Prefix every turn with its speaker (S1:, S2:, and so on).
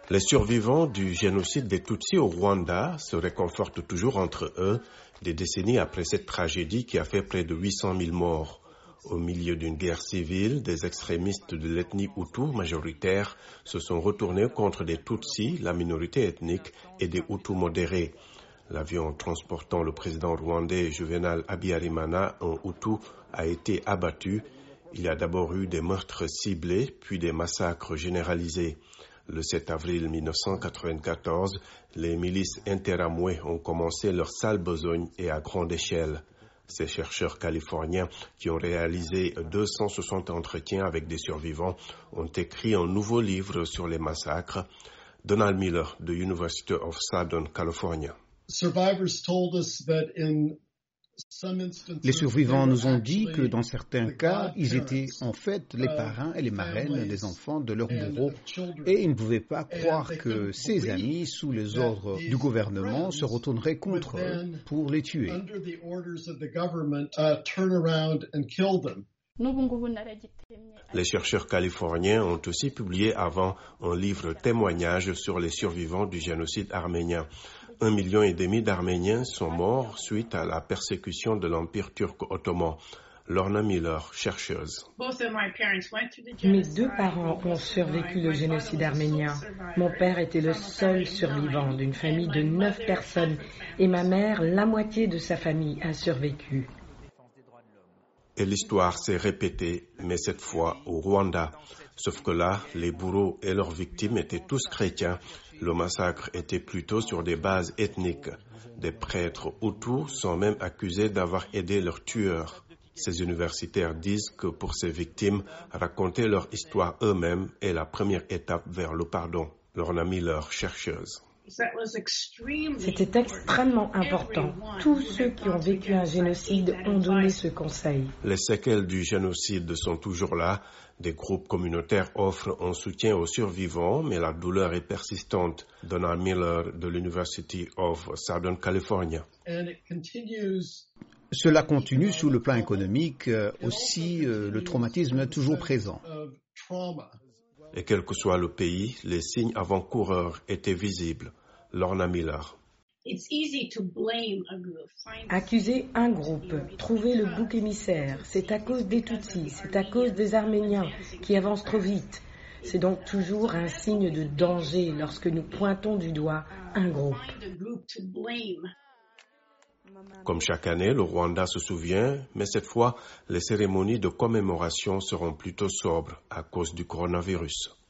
S1: Les survivants du génocide des Tutsis au Rwanda se réconfortent toujours entre eux des décennies après cette tragédie qui a fait près de 800 000 morts. Au milieu d'une guerre civile, des extrémistes de l'ethnie Hutu majoritaire se sont retournés contre des Tutsis, la minorité ethnique, et des Hutus modérés. L'avion transportant le président rwandais Juvenal Habyarimana, un Hutu, a été abattu. Il y a d'abord eu des meurtres ciblés, puis des massacres généralisés. Le 7 avril 1994, les milices interamouées ont commencé leur sale besogne et à grande échelle. Ces chercheurs californiens qui ont réalisé 260 entretiens avec des survivants ont écrit un nouveau livre sur les massacres. Donald Miller de University of Southern California.
S2: Les survivants nous ont dit que dans certains cas, ils étaient en fait les parrains et les marraines des enfants de leurs bourreaux et ils ne pouvaient pas croire que ces amis, sous les ordres du gouvernement, se retourneraient contre eux pour les tuer.
S1: Les chercheurs californiens ont aussi publié avant un livre témoignage sur les survivants du génocide arménien. 1,5 million d'Arméniens sont morts suite à la persécution de l'Empire turc ottoman. Lorna Miller, chercheuse.
S3: Mes deux parents ont survécu le génocide arménien. Mon père était le seul survivant d'une famille de 9 personnes et ma mère, la moitié de sa famille, a survécu.
S1: Et l'histoire s'est répétée, mais cette fois au Rwanda. Sauf que là, les bourreaux et leurs victimes étaient tous chrétiens. Le massacre était plutôt sur des bases ethniques. Des prêtres Hutus sont même accusés d'avoir aidé leurs tueurs. Ces universitaires disent que pour ces victimes, raconter leur histoire eux-mêmes est la première étape vers le pardon. Lorna Miller, chercheuse.
S3: C'était extrêmement important. Tous ceux qui ont vécu un génocide ont donné ce conseil.
S1: Les séquelles du génocide sont toujours là. Des groupes communautaires offrent un soutien aux survivants, mais la douleur est persistante. Donald Miller de l'University of Southern California.
S2: Cela continue sur le plan économique, aussi le traumatisme est toujours présent.
S1: Et quel que soit le pays, les signes avant-coureurs étaient visibles. Lorna Miller.
S3: Accuser un groupe, trouver le bouc émissaire, c'est à cause des Tutsis, c'est à cause des Arméniens qui avancent trop vite. C'est donc toujours un signe de danger lorsque nous pointons du doigt un groupe.
S1: Comme chaque année, le Rwanda se souvient, mais cette fois, les cérémonies de commémoration seront plutôt sobres à cause du coronavirus.